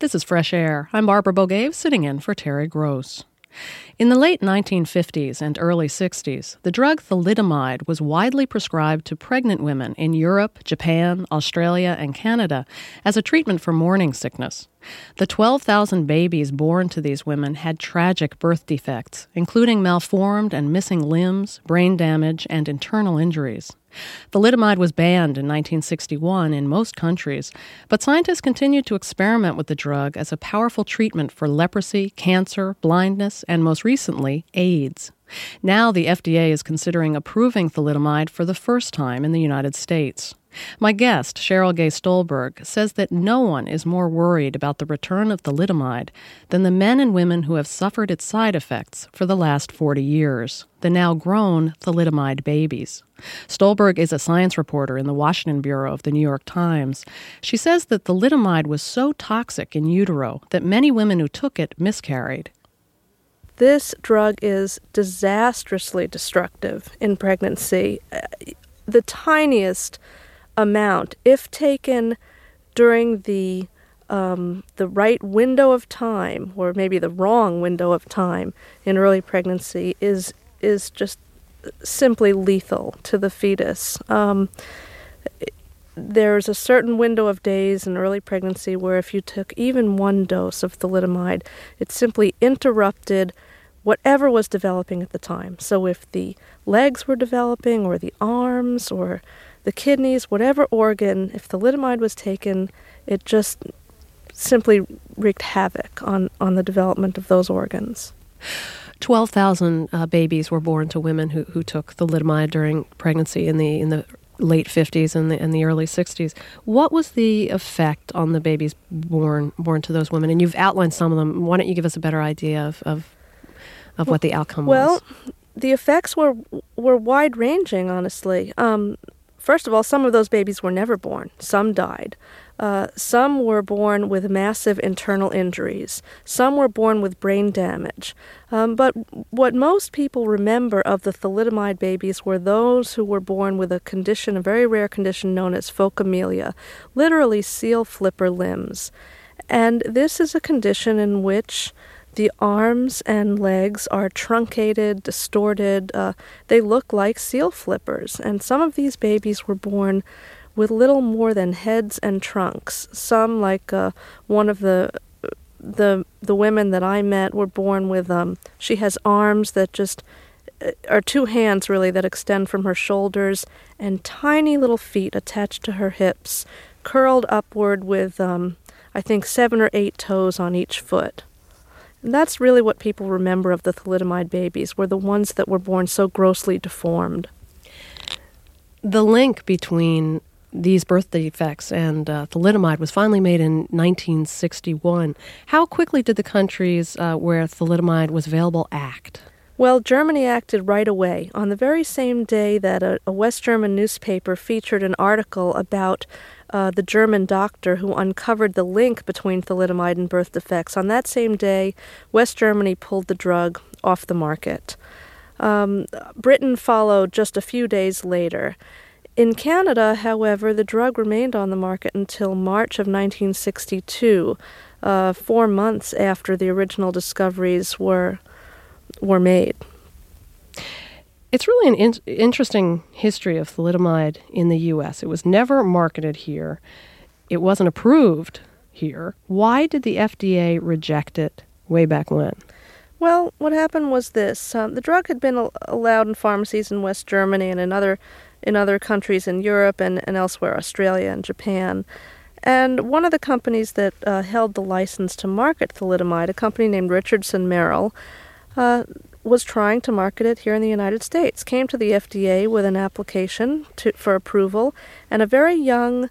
This is Fresh Air. I'm Barbara Bogaev, sitting in for Terry Gross. In the late 1950s and early 60s, the drug thalidomide was widely prescribed to pregnant women in Europe, Japan, Australia, and Canada as a treatment for morning sickness. The 12,000 babies born to these women had tragic birth defects, including malformed and missing limbs, brain damage, and internal injuries. Thalidomide was banned in 1961 in most countries, but scientists continued to experiment with the drug as a powerful treatment for leprosy, cancer, blindness, and most recently, AIDS. Now the FDA is considering approving thalidomide for the first time in the United States. My guest, Cheryl Gay Stolberg, says that no one is more worried about the return of thalidomide than the men and women who have suffered its side effects for the last 40 years, the now grown thalidomide babies. Stolberg is a science reporter in the Washington Bureau of the New York Times. She says that thalidomide was so toxic in utero that many women who took it miscarried. This drug is disastrously destructive in pregnancy. The tiniest amount, if taken during the right window of time, or maybe the wrong window of time in early pregnancy, is just simply lethal to the fetus. There's a certain window of days in early pregnancy where if you took even one dose of thalidomide, it simply interrupted whatever was developing at the time. So if the legs were developing, or the arms, or the kidneys, whatever organ, if thalidomide was taken, it just simply wreaked havoc on the development of those organs. 12,000 babies were born to women who took thalidomide during pregnancy in the late 50s and the early 60s. What was the effect on the babies born to those women? And you've outlined some of them. Why don't you give us a better idea of what the outcome was? Well, the effects were wide-ranging, honestly. First of all, some of those babies were never born. Some died. Some were born with massive internal injuries. Some were born with brain damage. But what most people remember of the thalidomide babies were those who were born with a condition, a very rare condition known as phocomelia, literally seal flipper limbs. And this is a condition in which the arms and legs are truncated, distorted. They look like seal flippers. And some of these babies were born with little more than heads and trunks. Some, like one of the women that I met, were born with, she has arms that just are two hands, really, that extend from her shoulders, and tiny little feet attached to her hips, curled upward with, I think, 7 or 8 toes on each foot. And that's really what people remember of the thalidomide babies, were the ones that were born so grossly deformed. The link between these birth defects and thalidomide was finally made in 1961. How quickly did the countries where thalidomide was available act? Well, Germany acted right away. On the very same day that a West German newspaper featured an article about the German doctor who uncovered the link between thalidomide and birth defects, on that same day, West Germany pulled the drug off the market. Britain followed just a few days later. In Canada, however, the drug remained on the market until March of 1962, 4 months after the original discoveries were made. It's really an interesting history of thalidomide in the U.S. It was never marketed here. It wasn't approved here. Why did the FDA reject it way back when? Well, what happened was this. The drug had been allowed in pharmacies in West Germany and in other countries in Europe and elsewhere, Australia and Japan. And one of the companies that held the license to market thalidomide, a company named Richardson Merrill, was trying to market it here in the United States, came to the FDA with an application for approval, and a very young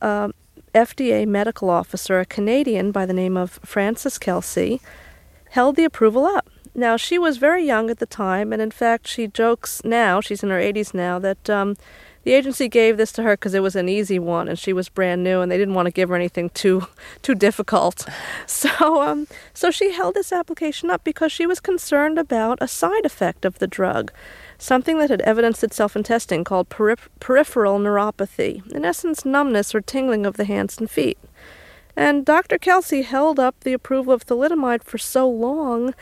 FDA medical officer, a Canadian by the name of Frances Kelsey, held the approval up. Now, she was very young at the time, and in fact, she jokes now, she's in her 80s now, that the agency gave this to her because it was an easy one, and she was brand new, and they didn't want to give her anything too difficult. So she held this application up because she was concerned about a side effect of the drug, something that had evidenced itself in testing called peripheral neuropathy, in essence, numbness or tingling of the hands and feet. And Dr. Kelsey held up the approval of thalidomide for so long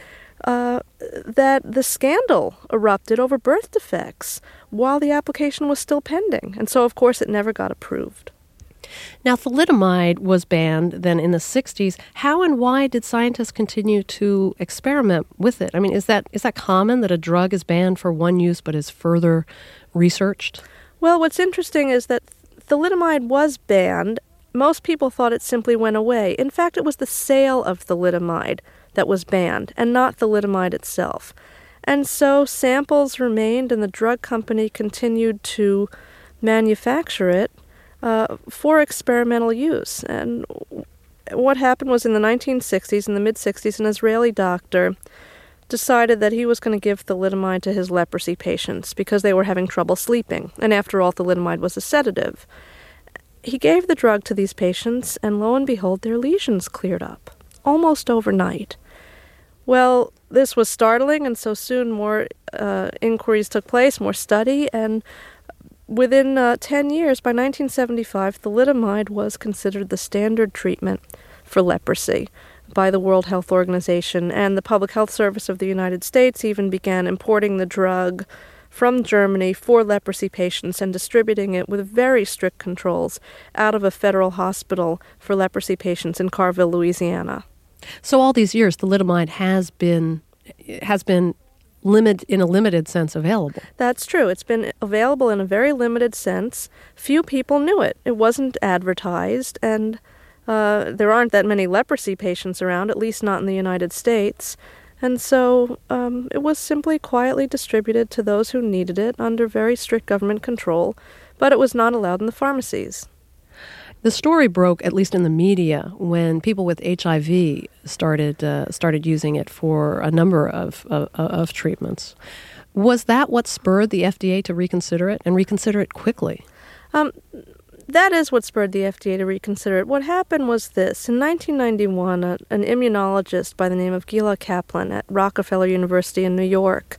that the scandal erupted over birth defects while the application was still pending. And so, of course, it never got approved. Now, thalidomide was banned then in the 60s. How and why did scientists continue to experiment with it? I mean, is that common that a drug is banned for one use but is further researched? Well, what's interesting is that thalidomide was banned. Most people thought it simply went away. In fact, it was the sale of thalidomide that was banned, and not thalidomide itself. And so samples remained, and the drug company continued to manufacture it for experimental use. And what happened was in the 1960s, in the mid-60s, an Israeli doctor decided that he was going to give thalidomide to his leprosy patients because they were having trouble sleeping. And after all, thalidomide was a sedative. He gave the drug to these patients, and lo and behold, their lesions cleared up, almost overnight. Well, this was startling, and so soon more inquiries took place, more study, and within 10 years, by 1975, thalidomide was considered the standard treatment for leprosy by the World Health Organization, and the Public Health Service of the United States even began importing the drug from Germany for leprosy patients and distributing it with very strict controls out of a federal hospital for leprosy patients in Carville, Louisiana. So all these years, thalidomide has been in a limited sense available. That's true. It's been available in a very limited sense. Few people knew it. It wasn't advertised, and there aren't that many leprosy patients around, at least not in the United States. And so it was simply quietly distributed to those who needed it under very strict government control, but it was not allowed in the pharmacies. The story broke, at least in the media, when people with HIV started using it for a number of treatments. Was that what spurred the FDA to reconsider it, and reconsider it quickly? That is what spurred the FDA to reconsider it. What happened was this. In 1991, an immunologist by the name of Gila Kaplan at Rockefeller University in New York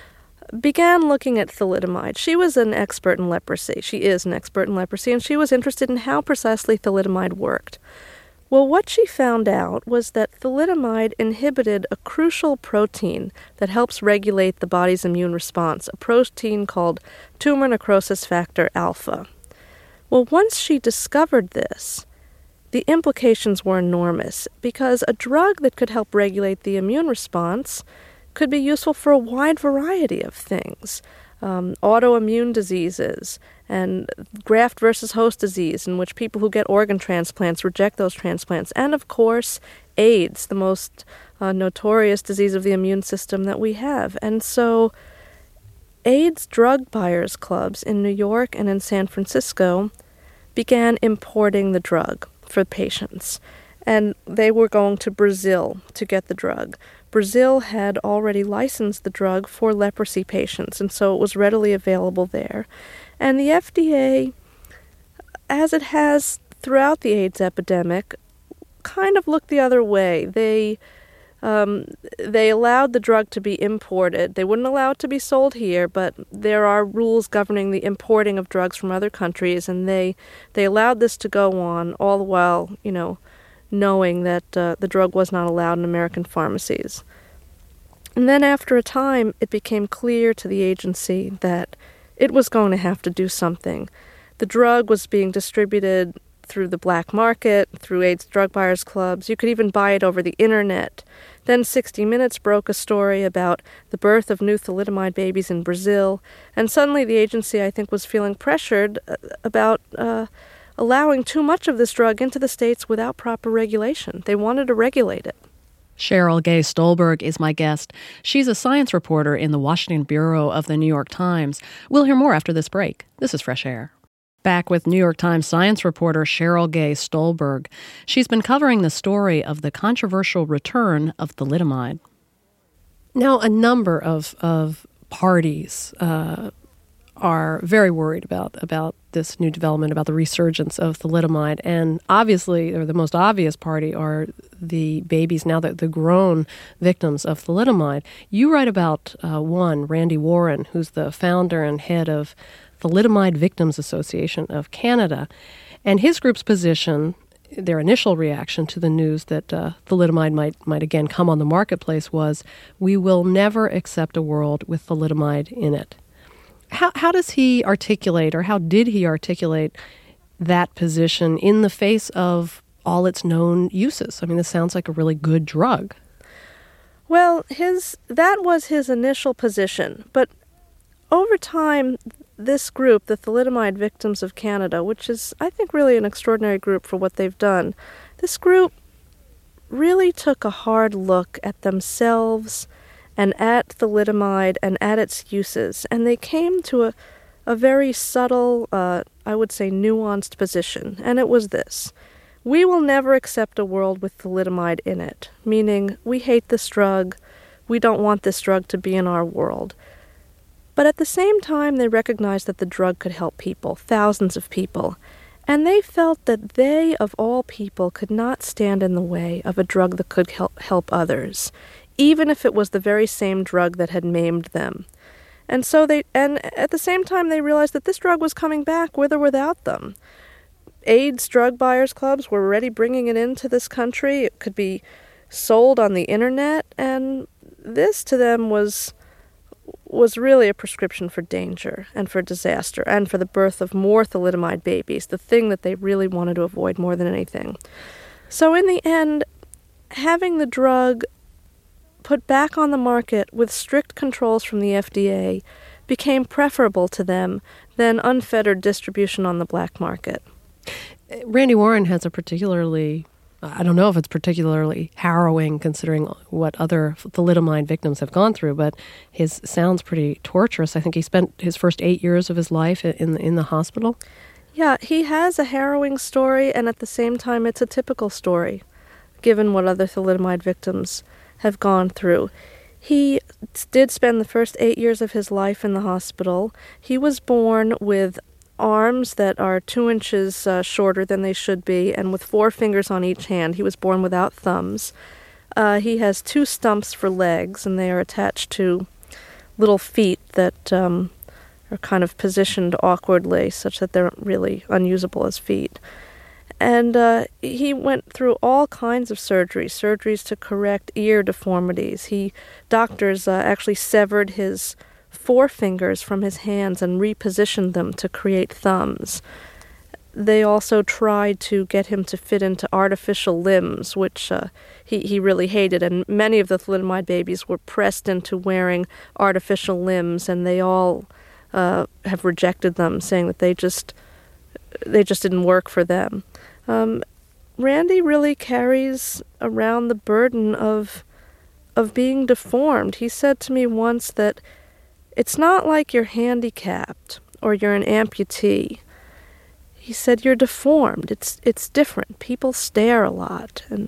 began looking at thalidomide. She was an expert in leprosy. She is an expert in leprosy, and she was interested in how precisely thalidomide worked. Well, what she found out was that thalidomide inhibited a crucial protein that helps regulate the body's immune response, a protein called tumor necrosis factor alpha. Well, once she discovered this, the implications were enormous, because a drug that could help regulate the immune response could be useful for a wide variety of things. Autoimmune diseases and graft versus host disease, in which people who get organ transplants reject those transplants. And, of course, AIDS, the most notorious disease of the immune system that we have. And so AIDS drug buyers clubs in New York and in San Francisco began importing the drug for patients. And they were going to Brazil to get the drug. Brazil had already licensed the drug for leprosy patients, and so it was readily available there. And the FDA, as it has throughout the AIDS epidemic, kind of looked the other way. They allowed the drug to be imported. They wouldn't allow it to be sold here, but there are rules governing the importing of drugs from other countries, and they allowed this to go on, all the while, knowing that the drug was not allowed in American pharmacies. And then after a time, it became clear to the agency that it was going to have to do something. The drug was being distributed through the black market, through AIDS drug buyers clubs. You could even buy it over the internet. Then 60 Minutes broke a story about the birth of new thalidomide babies in Brazil. And suddenly the agency, I think, was feeling pressured about allowing too much of this drug into the states without proper regulation. They wanted to regulate it. Cheryl Gay Stolberg is my guest. She's a science reporter in the Washington Bureau of the New York Times. We'll hear more after this break. This is Fresh Air. Back with New York Times science reporter Cheryl Gay Stolberg. She's been covering the story of the controversial return of thalidomide. Now, a number of parties are very worried about this new development, about the resurgence of thalidomide. And obviously, or the most obvious party, are the babies, now that the grown victims of thalidomide. You write about one, Randy Warren, who's the founder and head of Thalidomide Victims Association of Canada. And his group's position their initial reaction to the news that thalidomide might again come on the marketplace was, "We will never accept a world with thalidomide in it." How does he articulate, or how did he articulate that position in the face of all its known uses? I mean, this sounds like a really good drug. Well, that was his initial position, but over time, this group, the Thalidomide Victims of Canada, which is, I think, really an extraordinary group for what they've done, this group really took a hard look at themselves and at thalidomide and at its uses, and they came to a very subtle, I would say nuanced position, and it was this. We will never accept a world with thalidomide in it, meaning we hate this drug, we don't want this drug to be in our world. But at the same time, they recognized that the drug could help people, thousands of people, and they felt that they, of all people, could not stand in the way of a drug that could help others, even if it was the very same drug that had maimed them. And at the same time, they realized that this drug was coming back with or without them. AIDS drug buyers clubs were already bringing it into this country. It could be sold on the internet, and this to them was really a prescription for danger and for disaster and for the birth of more thalidomide babies, the thing that they really wanted to avoid more than anything. So in the end, having the drug put back on the market with strict controls from the FDA became preferable to them than unfettered distribution on the black market. Randy Warren has a particularly, I don't know if it's particularly harrowing considering what other thalidomide victims have gone through, but his sounds pretty torturous. I think he spent his first 8 years of his life in the hospital. Yeah, he has a harrowing story, and at the same time it's a typical story, given what other thalidomide victims have gone through. He did spend the first 8 years of his life in the hospital. He was born with arms that are 2 inches shorter than they should be, and with 4 fingers on each hand. He was born without thumbs. He has 2 stumps for legs, and they are attached to little feet that are kind of positioned awkwardly, such that they're really unusable as feet. And he went through all kinds of surgeries to correct ear deformities. Doctors actually severed his forefingers from his hands and repositioned them to create thumbs. They also tried to get him to fit into artificial limbs, which he really hated, and many of the thalidomide babies were pressed into wearing artificial limbs, and they all have rejected them, saying that they just didn't work for them. Randy really carries around the burden of being deformed. He said to me once that it's not like you're handicapped or you're an amputee. He said, you're deformed. It's different. People stare a lot. And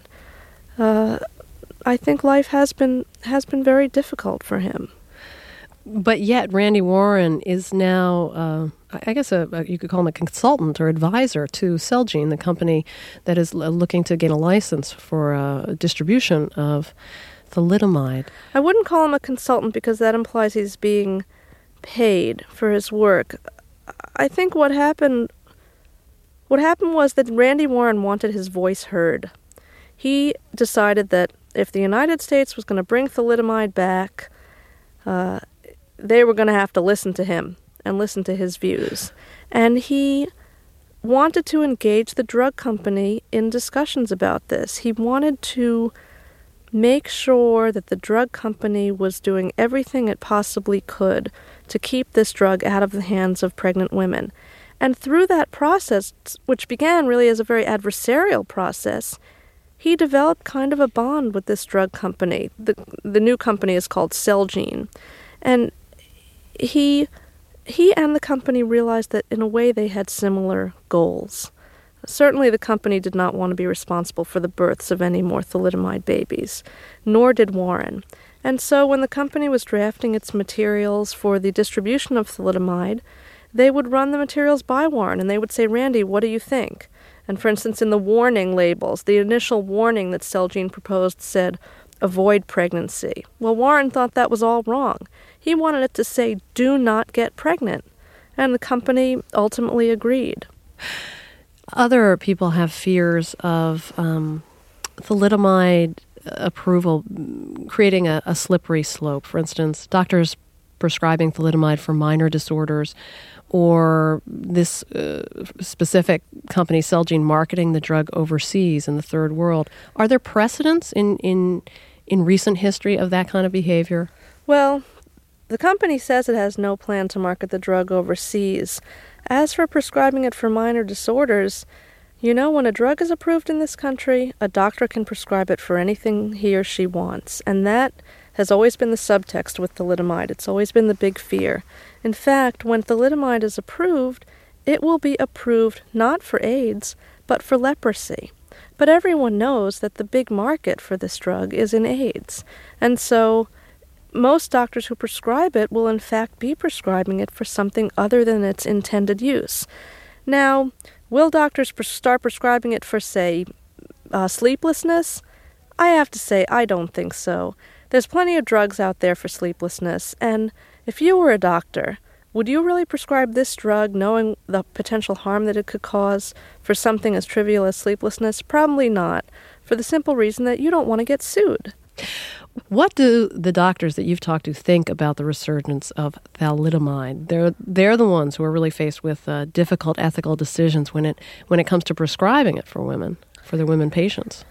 I think life has been very difficult for him. But yet Randy Warren is now, I guess you could call him a consultant or advisor to Celgene, the company that is looking to gain a license for distribution of thalidomide. I wouldn't call him a consultant because that implies he's being paid for his work. I think what happened was that Randy Warren wanted his voice heard. He decided that if the United States was going to bring thalidomide back, they were going to have to listen to him and listen to his views. And he wanted to engage the drug company in discussions about this. He wanted to make sure that the drug company was doing everything it possibly could to keep this drug out of the hands of pregnant women. And through that process, which began really as a very adversarial process, he developed kind of a bond with this drug company. The new company is called Celgene. And he and the company realized that in a way they had similar goals. Certainly the company did not want to be responsible for the births of any more thalidomide babies, nor did Warren. And so when the company was drafting its materials for the distribution of thalidomide, they would run the materials by Warren, and they would say, Randy, what do you think? And for instance, in the warning labels, the initial warning that Celgene proposed said, avoid pregnancy. Well, Warren thought that was all wrong. He wanted it to say, do not get pregnant. And the company ultimately agreed. Other people have fears of thalidomide approval creating a slippery slope. For instance, doctors prescribing thalidomide for minor disorders, or this specific company, Celgene, marketing the drug overseas in the third world. Are there precedents in recent history of that kind of behavior? Well, the company says it has no plan to market the drug overseas. As for prescribing it for minor disorders, when a drug is approved in this country, a doctor can prescribe it for anything he or she wants, and that has always been the subtext with thalidomide. It's always been the big fear. In fact, when thalidomide is approved, it will be approved not for AIDS, but for leprosy. But everyone knows that the big market for this drug is in AIDS. And so most doctors who prescribe it will in fact be prescribing it for something other than its intended use. Now, will doctors start prescribing it for, say, sleeplessness? I have to say, I don't think so. There's plenty of drugs out there for sleeplessness, and if you were a doctor, would you really prescribe this drug knowing the potential harm that it could cause for something as trivial as sleeplessness? Probably not, for the simple reason that you don't want to get sued. What do the doctors that you've talked to think about the resurgence of thalidomide? They're the ones who are really faced with difficult ethical decisions when it comes to prescribing it for women, for their women patients.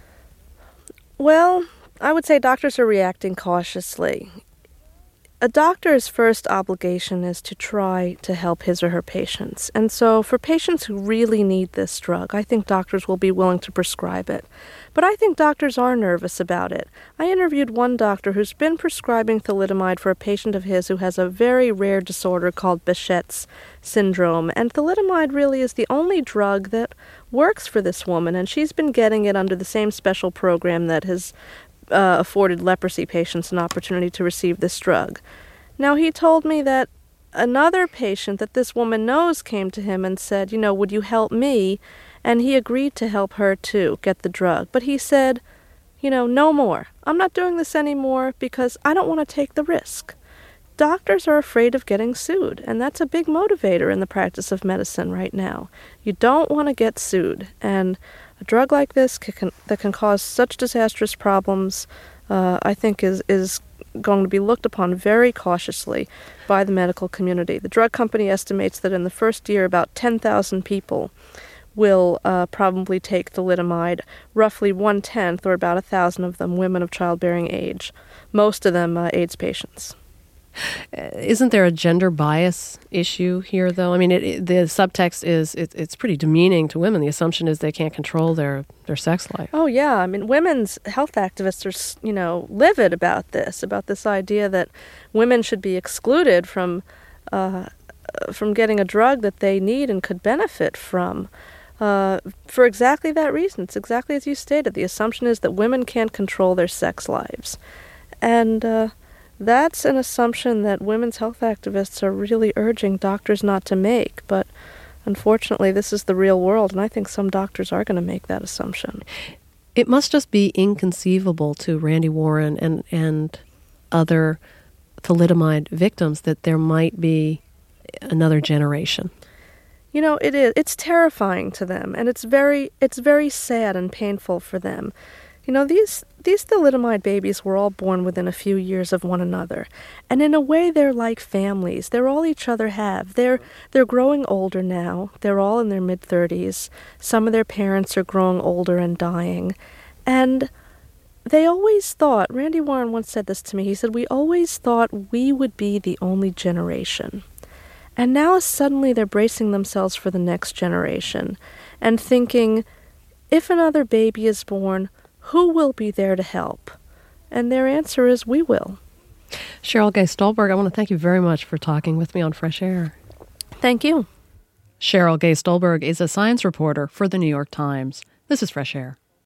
Well, I would say doctors are reacting cautiously. A doctor's first obligation is to try to help his or her patients. And so for patients who really need this drug, I think doctors will be willing to prescribe it. But I think doctors are nervous about it. I interviewed one doctor who's been prescribing thalidomide for a patient of his who has a very rare disorder called Behçet's syndrome. And thalidomide really is the only drug that works for this woman, and she's been getting it under the same special program that has afforded leprosy patients an opportunity to receive this drug. Now, he told me that another patient that this woman knows came to him and said, would you help me? And he agreed to help her, too, get the drug. But he said, no more. I'm not doing this anymore because I don't want to take the risk. Doctors are afraid of getting sued, and that's a big motivator in the practice of medicine right now. You don't want to get sued, and a drug like this that can cause such disastrous problems, I think is going to be looked upon very cautiously by the medical community. The drug company estimates that in the first year, about 10,000 people will probably take thalidomide, roughly 1/10, or about 1,000 of them women of childbearing age, most of them AIDS patients. Isn't there a gender bias issue here, though? I mean, the subtext is it's pretty demeaning to women. The assumption is they can't control their sex life. Oh, yeah. I mean, women's health activists are, livid about this idea that women should be excluded from getting a drug that they need and could benefit from. For exactly that reason. It's exactly as you stated. The assumption is that women can't control their sex lives. And that's an assumption that women's health activists are really urging doctors not to make. But unfortunately, this is the real world, and I think some doctors are going to make that assumption. It must just be inconceivable to Randy Warren and other thalidomide victims that there might be another generation. It is. It's terrifying to them, and it's very sad and painful for them. These thalidomide babies were all born within a few years of one another, and in a way they're like families. They're all each other have. They're growing older now. They're all in their mid-30s. Some of their parents are growing older and dying, and they always thought, Randy Warren once said this to me, he said, we always thought we would be the only generation. And now suddenly they're bracing themselves for the next generation and thinking, if another baby is born, who will be there to help? And their answer is, we will. Cheryl Gay Stolberg, I want to thank you very much for talking with me on Fresh Air. Thank you. Cheryl Gay Stolberg is a science reporter for the New York Times. This is Fresh Air.